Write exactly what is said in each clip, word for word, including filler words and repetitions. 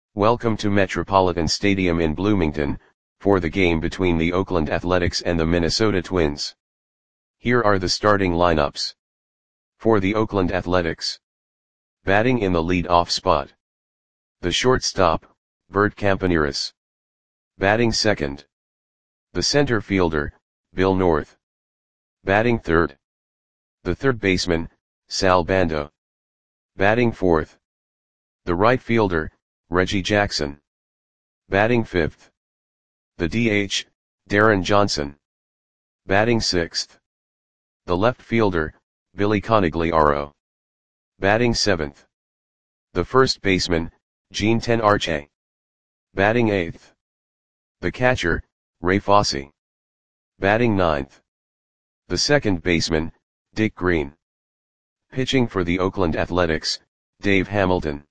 Welcome to Metropolitan Stadium in Bloomington, for the game between the Oakland Athletics and the Minnesota Twins. Here are the starting lineups. For the Oakland Athletics. Batting in the lead-off spot. The shortstop, Bert Campaneris. Batting second. The center fielder, Bill North. Batting third. The third baseman, Sal Bando. Batting fourth. The right fielder, Reggie Jackson. Batting fifth. The D H, Darren Johnson. Batting sixth. The left fielder, Billy Conigliaro. Batting seventh. The first baseman, Gene Tenarche. Batting eighth. The catcher, Ray Fosse. Batting ninth. The second baseman, Dick Green. Pitching for the Oakland Athletics, Dave Hamilton.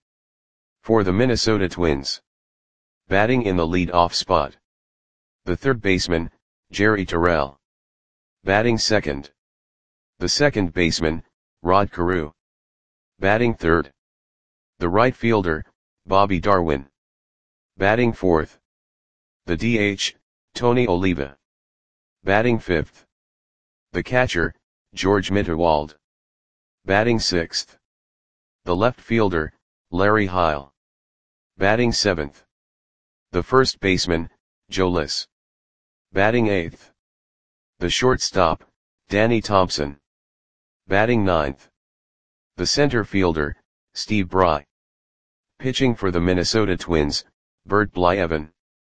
For the Minnesota Twins. Batting in the lead-off spot. The third baseman, Jerry Terrell. Batting second. The second baseman, Rod Carew. Batting third. The right fielder, Bobby Darwin. Batting fourth. The D H, Tony Oliva. Batting fifth. The catcher, George Mitterwald. Batting sixth. The left fielder, Larry Heil. Batting seventh. The first baseman, Joe Liss. Batting eighth. The shortstop, Danny Thompson. Batting ninth. The center fielder, Steve Bry. Pitching for the Minnesota Twins, Bert Blyleven.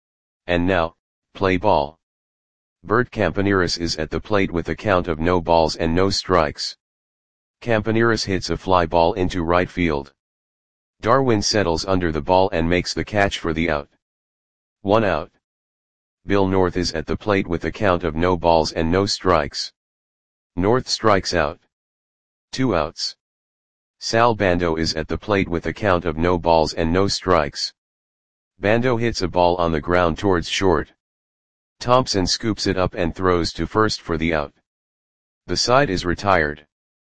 And now, play ball. Bert Campaneris is at the plate with a count of no balls and no strikes. Campaneris hits a fly ball into right field. Darwin settles under the ball and makes the catch for the out. One out. Bill North is at the plate with a count of no balls and no strikes. North strikes out. Two outs. Sal Bando is at the plate with a count of no balls and no strikes. Bando hits a ball on the ground towards short. Thompson scoops it up and throws to first for the out. The side is retired.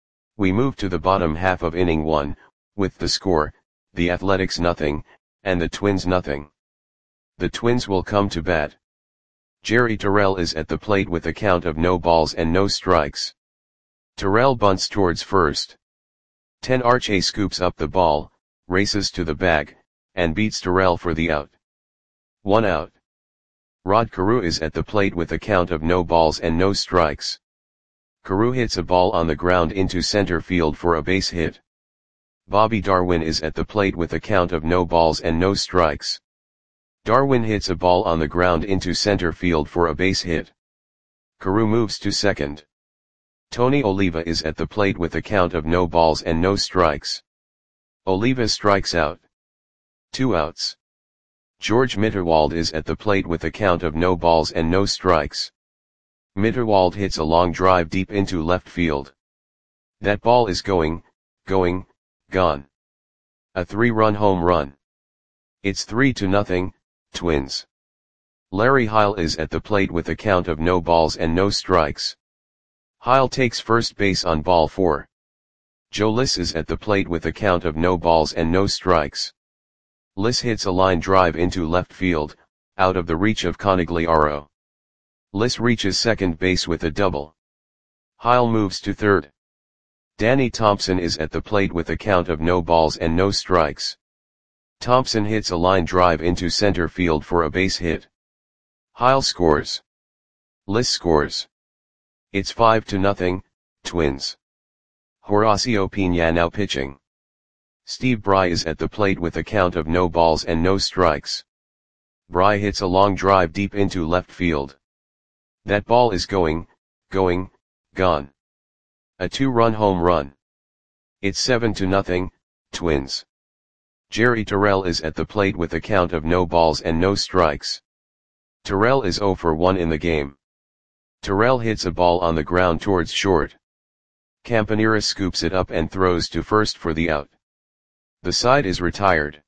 We move to the bottom half of inning one, with the score, the Athletics nothing, and the Twins nothing. The Twins will come to bat. Jerry Terrell is at the plate with a count of no balls and no strikes. Terrell bunts towards first. Tenarche scoops up the ball, races to the bag, and beats Terrell for the out. One out. Rod Carew is at the plate with a count of no balls and no strikes. Carew hits a ball on the ground into center field for a base hit. Bobby Darwin is at the plate with a count of no balls and no strikes. Darwin hits a ball on the ground into center field for a base hit. Carew moves to second. Tony Oliva is at the plate with a count of no balls and no strikes. Oliva strikes out. Two outs. George Mitterwald is at the plate with a count of no balls and no strikes. Mitterwald hits a long drive deep into left field. That ball is going, going, gone. A three-run home run. It's three to nothing, Twins. Larry Heil is at the plate with a count of no balls and no strikes. Heil takes first base on ball four. Joe Liss is at the plate with a count of no balls and no strikes. Liss hits a line drive into left field, out of the reach of Conigliaro. Liss reaches second base with a double. Heil moves to third. Danny Thompson is at the plate with a count of no balls and no strikes. Thompson hits a line drive into center field for a base hit. Heil scores. Liss scores. It's five to nothing, Twins. Horacio Piña now pitching. Steve Bry is at the plate with a count of no balls and no strikes. Bry hits a long drive deep into left field. That ball is going, going, gone. A two-run home run. It's seven to nothing, Twins. Jerry Terrell is at the plate with a count of no balls and no strikes. Terrell is zero for one in the game. Terrell hits a ball on the ground towards short. Campaneris scoops it up and throws to first for the out. The side is retired.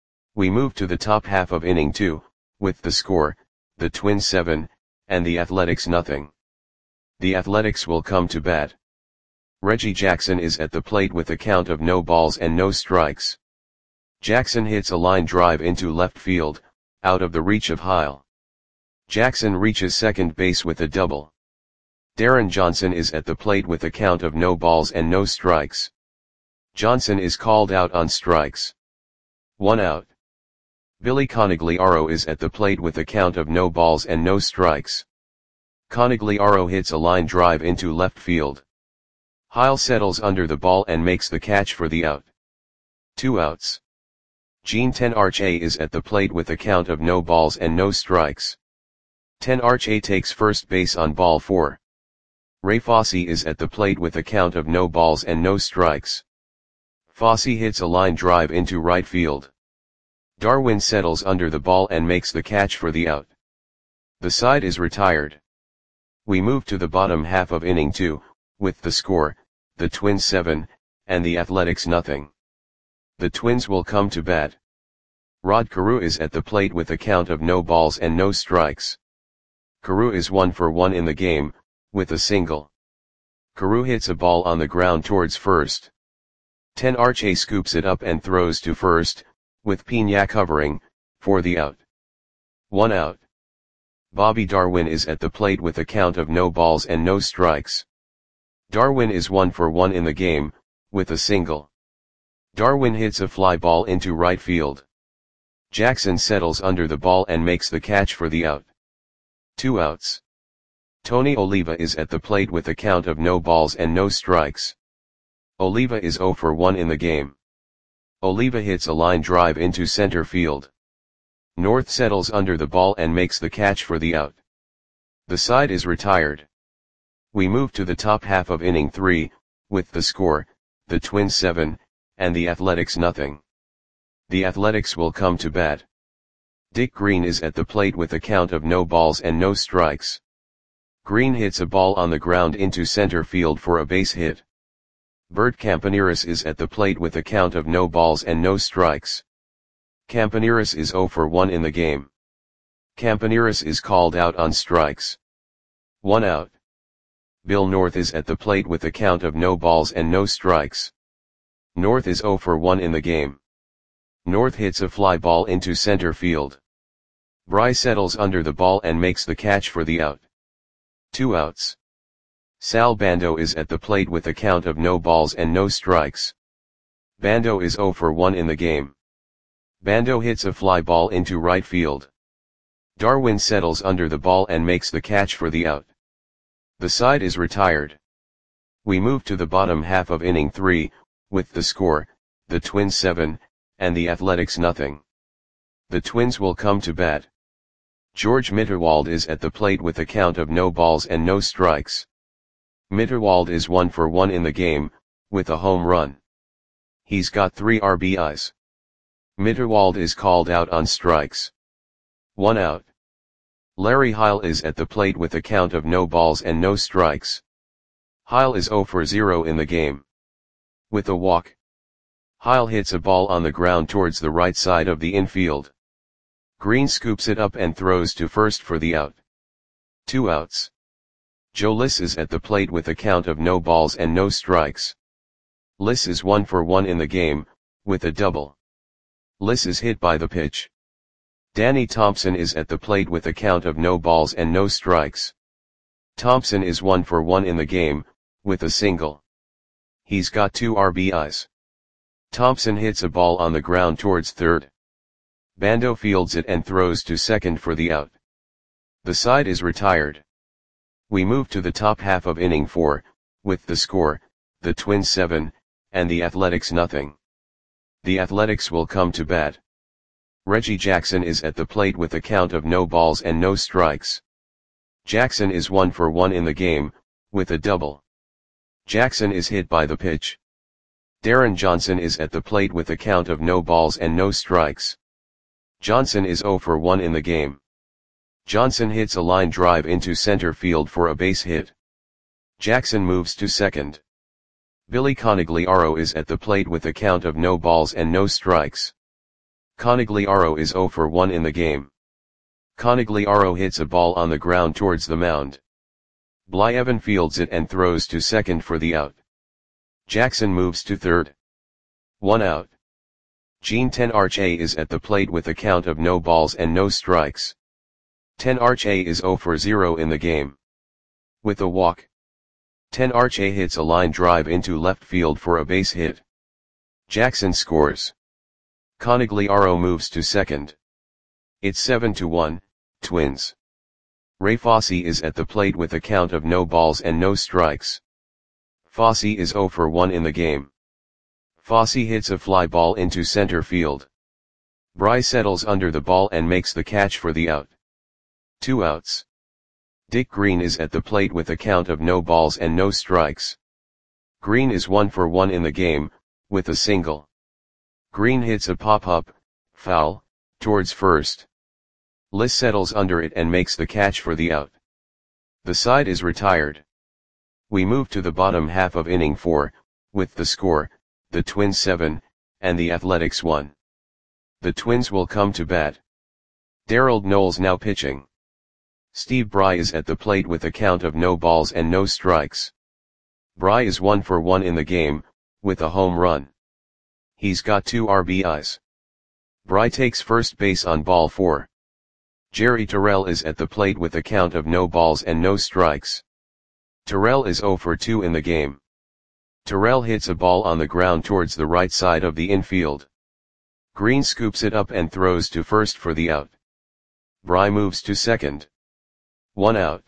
We move to the top half of inning two, with the score, the Twins seven, and the Athletics nothing. The Athletics will come to bat. Reggie Jackson is at the plate with a count of no balls and no strikes. Jackson hits a line drive into left field, out of the reach of Heil. Jackson reaches second base with a double. Darren Johnson is at the plate with a count of no balls and no strikes. Johnson is called out on strikes. One out. Billy Conigliaro is at the plate with a count of no balls and no strikes. Conigliaro hits a line drive into left field. Heil settles under the ball and makes the catch for the out. Two outs. Gene Tenarche is at the plate with a count of no balls and no strikes. Tenarche takes first base on ball four. Ray Fosse is at the plate with a count of no balls and no strikes. Fosse hits a line drive into right field. Darwin settles under the ball and makes the catch for the out. The side is retired. We move to the bottom half of inning two, with the score, the Twins seven, and the Athletics nothing. The Twins will come to bat. Rod Carew is at the plate with a count of no balls and no strikes. Carew is one for one in the game, with a single. Carew hits a ball on the ground towards first. Tenarche scoops it up and throws to first, with Pena covering, for the out. One out. Bobby Darwin is at the plate with a count of no balls and no strikes. Darwin is one for one in the game, with a single. Darwin hits a fly ball into right field. Jackson settles under the ball and makes the catch for the out. Two outs. Tony Oliva is at the plate with a count of no balls and no strikes. Oliva is zero for one in the game. Oliva hits a line drive into center field. North settles under the ball and makes the catch for the out. The side is retired. We move to the top half of inning three, with the score, the Twins seven, and the Athletics nothing. The Athletics will come to bat. Dick Green is at the plate with a count of no balls and no strikes. Green hits a ball on the ground into center field for a base hit. Bert Campaneris is at the plate with a count of no balls and no strikes. Campaneris is zero for one in the game. Campaneris is called out on strikes. One out. Bill North is at the plate with a count of no balls and no strikes. North is zero for one in the game. North hits a fly ball into center field. Bry settles under the ball and makes the catch for the out. Two outs. Sal Bando is at the plate with a count of no balls and no strikes. Bando is zero for one in the game. Bando hits a fly ball into right field. Darwin settles under the ball and makes the catch for the out. The side is retired. We move to the bottom half of inning three, with the score, the Twins seven, and the Athletics nothing. The Twins will come to bat. George Mitterwald is at the plate with a count of no balls and no strikes. Mitterwald is one for one in the game, with a home run. He's got three R B Is. Mitterwald is called out on strikes. One out. Larry Heil is at the plate with a count of no balls and no strikes. Heil is zero for zero in the game. With a walk. Heil hits a ball on the ground towards the right side of the infield. Green scoops it up and throws to first for the out. Two outs. Joe Liss is at the plate with a count of no balls and no strikes. Liss is one for one in the game, with a double. Liss is hit by the pitch. Danny Thompson is at the plate with a count of no balls and no strikes. Thompson is one for one in the game, with a single. He's got two R B Is. Thompson hits a ball on the ground towards third. Bando fields it and throws to second for the out. The side is retired. We move to the top half of inning four, with the score, the Twins seven, and the Athletics nothing. The Athletics will come to bat. Reggie Jackson is at the plate with a count of no balls and no strikes. Jackson is one for one in the game, with a double. Jackson is hit by the pitch. Darren Johnson is at the plate with a count of no balls and no strikes. Johnson is zero for one in the game. Johnson hits a line drive into center field for a base hit. Jackson moves to second. Billy Conigliaro is at the plate with a count of no balls and no strikes. Conigliaro is zero for one in the game. Conigliaro hits a ball on the ground towards the mound. Blyevin fields it and throws to second for the out. Jackson moves to third. One out. Gene ten Arch A is at the plate with a count of no balls and no strikes. ten Arch A is zero for zero in the game. With a walk, ten Arch A hits a line drive into left field for a base hit. Jackson scores. Conigliaro moves to second. It's seven to one, Twins. Ray Fosse is at the plate with a count of no balls and no strikes. Fosse is zero for one in the game. Fosse hits a fly ball into center field. Bry settles under the ball and makes the catch for the out. Two outs. Dick Green is at the plate with a count of no balls and no strikes. Green is one for one in the game, with a single. Green hits a pop-up, foul, towards first. Liss settles under it and makes the catch for the out. The side is retired. We move to the bottom half of inning four, with the score, the Twins seven, and the Athletics one. The Twins will come to bat. Darrell Knowles now pitching. Steve Bry is at the plate with a count of no balls and no strikes. Bry is one for one in the game, with a home run. He's got two R B Is. Bry takes first base on ball four. Jerry Terrell is at the plate with a count of no balls and no strikes. Terrell is zero for two in the game. Terrell hits a ball on the ground towards the right side of the infield. Green scoops it up and throws to first for the out. Bry moves to second. One out.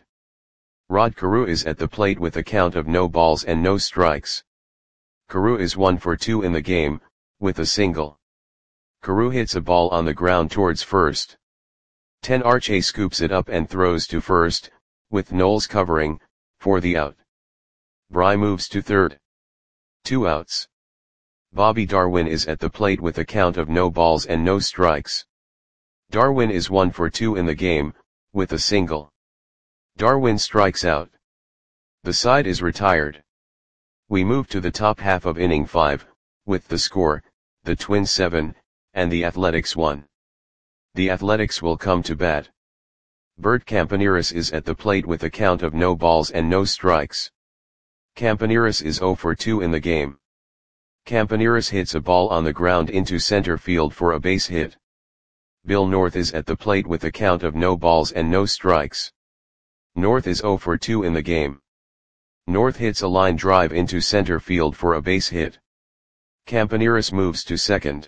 Rod Carew is at the plate with a count of no balls and no strikes. Carew is one for two in the game, with a single. Carew hits a ball on the ground towards first. ten Arch A scoops it up and throws to first, with Knowles covering, for the out. Bry moves to third. Two outs. Bobby Darwin is at the plate with a count of no balls and no strikes. Darwin is one for two in the game, with a single. Darwin strikes out. The side is retired. We move to the top half of inning five, with the score, the Twins seven, and the Athletics one. The Athletics will come to bat. Bert Campaneris is at the plate with a count of no balls and no strikes. Campaneris is zero for two in the game. Campaneris hits a ball on the ground into center field for a base hit. Bill North is at the plate with a count of no balls and no strikes. North is zero for two in the game. North hits a line drive into center field for a base hit. Campaneris moves to second.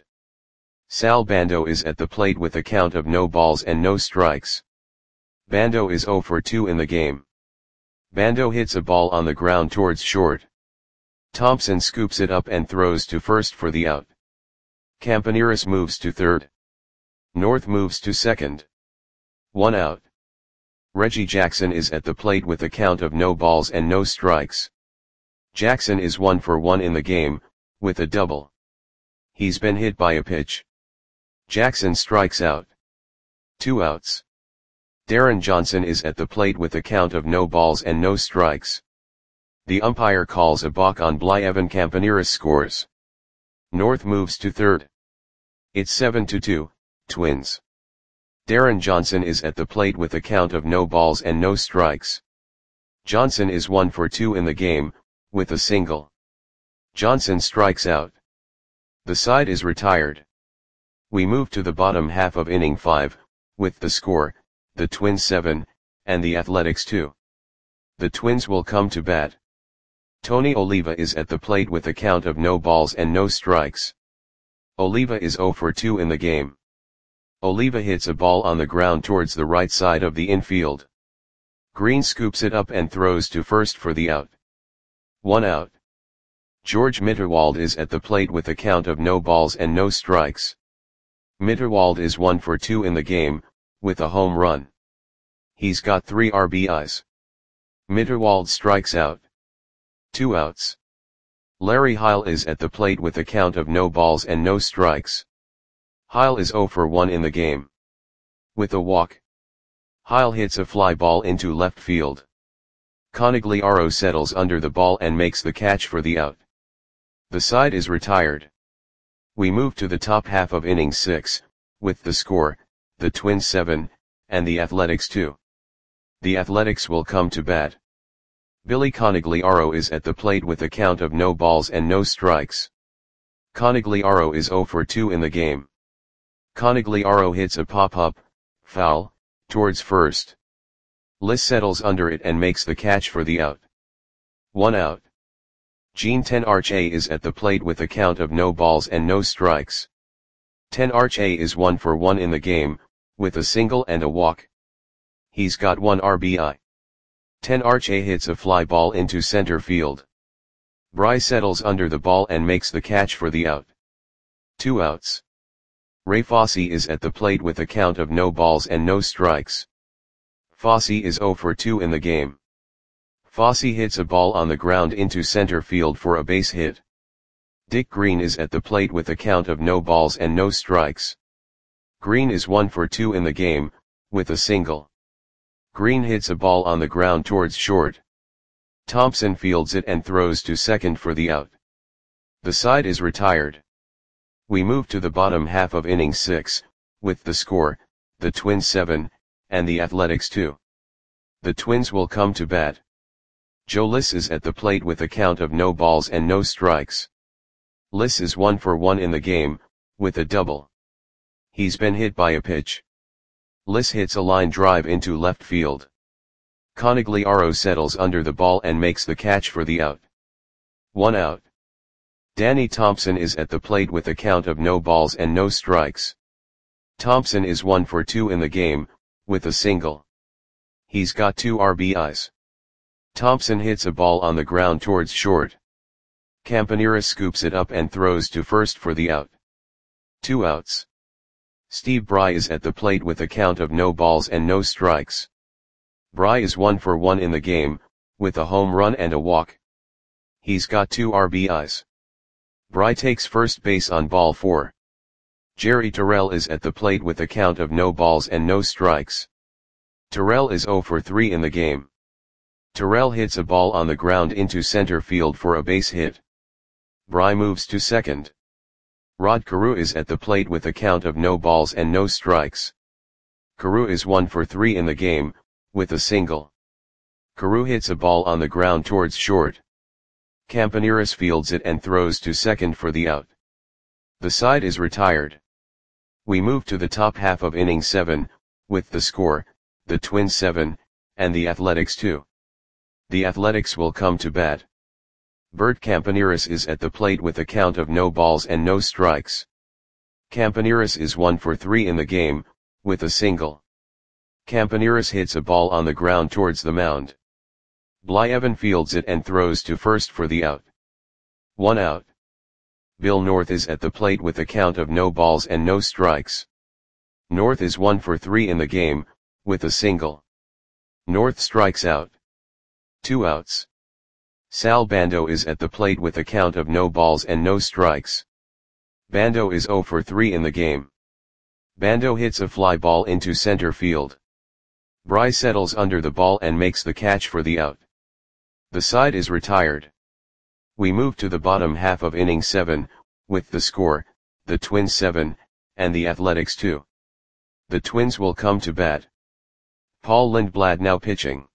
Sal Bando is at the plate with a count of no balls and no strikes. Bando is zero for two in the game. Bando hits a ball on the ground towards short. Thompson scoops it up and throws to first for the out. Campaneris moves to third. North moves to second. One out. Reggie Jackson is at the plate with a count of no balls and no strikes. Jackson is one for one in the game, with a double. He's been hit by a pitch. Jackson strikes out. Two outs. Darren Johnson is at the plate with a count of no balls and no strikes. The umpire calls a balk on Bly-Evan Campaneris scores. North moves to third. It's seven to two, Twins. Darren Johnson is at the plate with a count of no balls and no strikes. Johnson is one for two in the game, with a single. Johnson strikes out. The side is retired. We move to the bottom half of inning five, with the score, the Twins seven, and the Athletics two. The Twins will come to bat. Tony Oliva is at the plate with a count of no balls and no strikes. Oliva is zero for two in the game. Oliva hits a ball on the ground towards the right side of the infield. Green scoops it up and throws to first for the out. One out. George Mitterwald is at the plate with a count of no balls and no strikes. Mitterwald is one for two in the game, with a home run. He's got three R B Is. Mitterwald strikes out. Two outs. Larry Heil is at the plate with a count of no balls and no strikes. Heil is zero for one in the game. With a walk. Heil hits a fly ball into left field. Conigliaro settles under the ball and makes the catch for the out. The side is retired. We move to the top half of inning six, with the score, the Twins seven, and the Athletics two. The Athletics will come to bat. Billy Conigliaro is at the plate with a count of no balls and no strikes. Conegliaro is zero for two in the game. Conegliaro hits a pop-up, foul, towards first. Liss settles under it and makes the catch for the out. One out. Jean Tenarche is at the plate with a count of no balls and no strikes. Tenarche is one for one in the game, with a single and a walk. He's got one R B I. Tenarche hits a fly ball into center field. Bry settles under the ball and makes the catch for the out. Two outs. Ray Fosse is at the plate with a count of no balls and no strikes. Fosse is zero for two in the game. Fosse hits a ball on the ground into center field for a base hit. Dick Green is at the plate with a count of no balls and no strikes. Green is one for two in the game, with a single. Green hits a ball on the ground towards short. Thompson fields it and throws to second for the out. The side is retired. We move to the bottom half of inning six, with the score, the Twins seven, and the Athletics two. The Twins will come to bat. Joe Liss is at the plate with a count of no balls and no strikes. Liss is one for one in the game, with a double. He's been hit by a pitch. Liss hits a line drive into left field. Conegliaro settles under the ball and makes the catch for the out. One out. Danny Thompson is at the plate with a count of no balls and no strikes. Thompson is one for two in the game, with a single. He's got two R B Is. Thompson hits a ball on the ground towards short. Campaneris scoops it up and throws to first for the out. Two outs. Steve Bry is at the plate with a count of no balls and no strikes. Bry is one for one in the game, with a home run and a walk. He's got two R B Is. Bry takes first base on ball four. Jerry Terrell is at the plate with a count of no balls and no strikes. Terrell is zero for three in the game. Terrell hits a ball on the ground into center field for a base hit. Bry moves to second. Rod Carew is at the plate with a count of no balls and no strikes. Carew is one for three in the game, with a single. Carew hits a ball on the ground towards short. Campaneris fields it and throws to second for the out. The side is retired. We move to the top half of inning seven, with the score, the Twins seven, and the Athletics two. The Athletics will come to bat. Bert Campaneris is at the plate with a count of no balls and no strikes. Campaneris is one for three in the game, with a single. Campaneris hits a ball on the ground towards the mound. Blyevin fields it and throws to first for the out. One out. Bill North is at the plate with a count of no balls and no strikes. North is one for three in the game, with a single. North strikes out. Two outs. Sal Bando is at the plate with a count of no balls and no strikes. Bando is zero for three in the game. Bando hits a fly ball into center field. Bry settles under the ball and makes the catch for the out. The side is retired. We move to the bottom half of inning seven, with the score, the Twins seven, and the Athletics two. The Twins will come to bat. Paul Lindblad now pitching.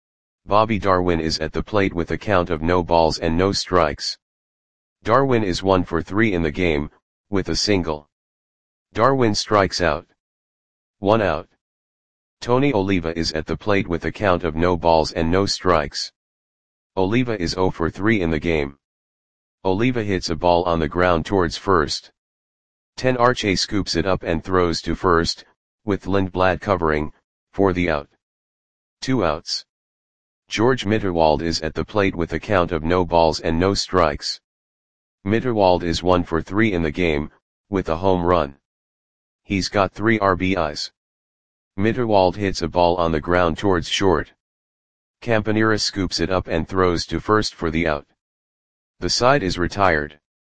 Bobby Darwin is at the plate with a count of no balls and no strikes. Darwin is one for three in the game, with a single. Darwin strikes out. One out. Tony Oliva is at the plate with a count of no balls and no strikes. Oliva is zero for three in the game. Oliva hits a ball on the ground towards first. Tenarche scoops it up and throws to first, with Lindblad covering, for the out. Two outs. George Mitterwald is at the plate with a count of no balls and no strikes. Mitterwald is one for three in the game, with a home run. He's got three R B Is. Mitterwald hits a ball on the ground towards short. Campaneris scoops it up and throws to first for the out. The side is retired.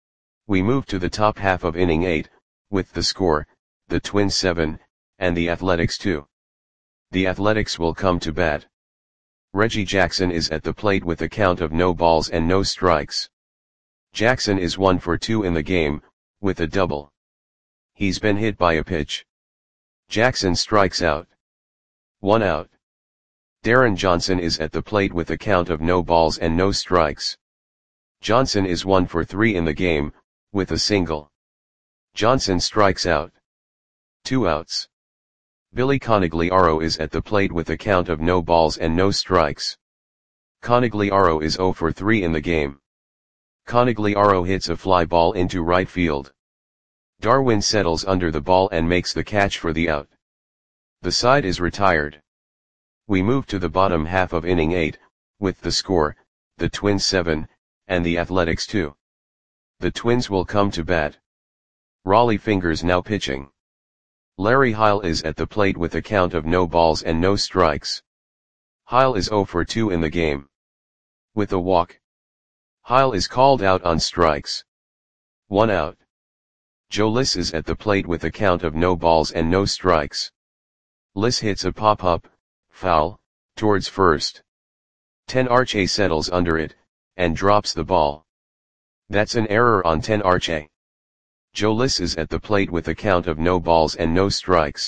We move to the top half of inning eight, with the score, the Twins seven, and the Athletics two. The Athletics will come to bat. Reggie Jackson is at the plate with a count of no balls and no strikes. Jackson is one for two in the game, with a double. He's been hit by a pitch. Jackson strikes out. One out. Darren Johnson is at the plate with a count of no balls and no strikes. Johnson is one for three in the game, with a single. Johnson strikes out. Two outs. Billy Conigliaro is at the plate with a count of no balls and no strikes. Conigliaro is oh for three in the game. Conigliaro hits a fly ball into right field. Darwin settles under the ball and makes the catch for the out. The side is retired. We move to the bottom half of inning eight, with the score, the Twins seven, and the Athletics two. The Twins will come to bat. Rollie Fingers now pitching. Larry Heil is at the plate with a count of no balls and no strikes. Heil is oh for two in the game. With a walk. Heil is called out on strikes. One out. Joe Liss is at the plate with a count of no balls and no strikes. Liss hits a pop-up, foul, towards first. Tenarche settles under it, and drops the ball. That's an error on Tenarche. Joe Liss is at the plate with a count of no balls and no strikes.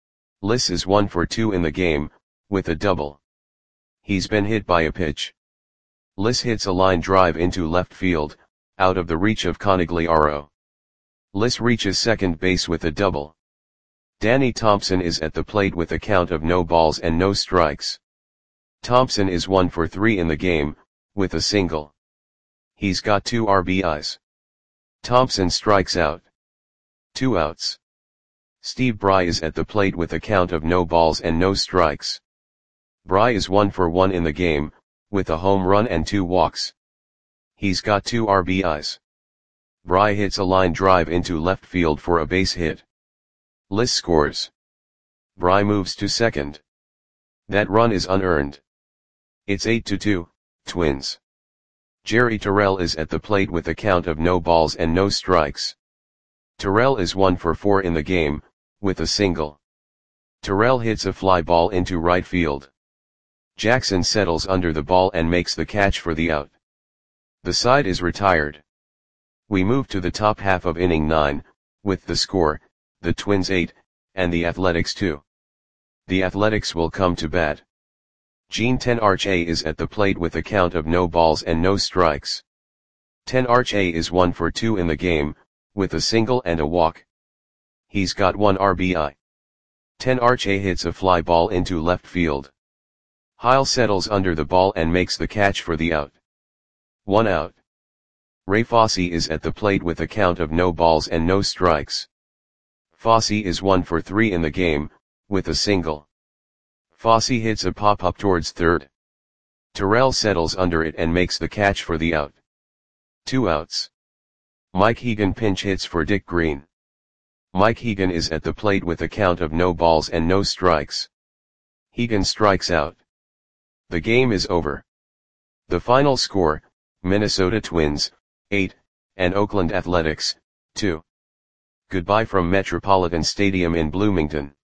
Liss is one for two in the game, with a double. He's been hit by a pitch. Liss hits a line drive into left field, out of the reach of Conigliaro. Liss reaches second base with a double. Danny Thompson is at the plate with a count of no balls and no strikes. Thompson is one for three in the game, with a single. He's got two R B Is. Thompson strikes out. Two outs. Steve Bry is at the plate with a count of no balls and no strikes. Bry is one for one in the game, with a home run and two walks. He's got two R B Is. Bry hits a line drive into left field for a base hit. Liss scores. Bry moves to second. That run is unearned. It's eight to two, Twins. Jerry Terrell is at the plate with a count of no balls and no strikes. Terrell is one for four in the game, with a single. Terrell hits a fly ball into right field. Jackson settles under the ball and makes the catch for the out. The side is retired. We move to the top half of inning nine, with the score, the Twins eight, and the Athletics two. The Athletics will come to bat. Gene Tenarche is at the plate with a count of no balls and no strikes. Tenarche is one for two in the game, with a single and a walk. He's got one R B I. Tenarche hits a fly ball into left field. Heil settles under the ball and makes the catch for the out. One out. Ray Fosse is at the plate with a count of no balls and no strikes. Fosse is one for three in the game, with a single. Fosse hits a pop-up towards third. Terrell settles under it and makes the catch for the out. Two outs. Mike Hegan pinch hits for Dick Green. Mike Hegan is at the plate with a count of no balls and no strikes. Hegan strikes out. The game is over. The final score, Minnesota Twins, eight, and Oakland Athletics, two. Goodbye from Metropolitan Stadium in Bloomington.